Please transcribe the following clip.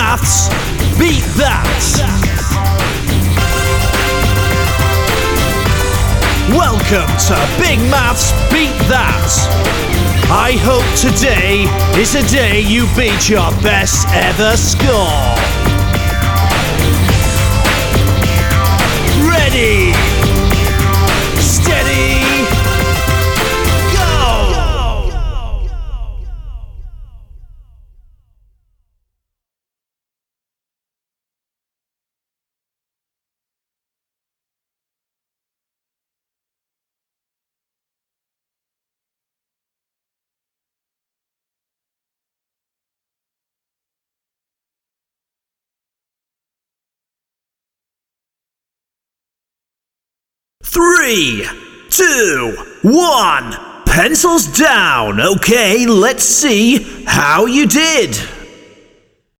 Maths, beat that! Welcome to Big Maths, beat that! I hope today is a day you beat your best ever score. Ready, steady, go! 3, 2, 1, pencils down. Okay, let's see how you did.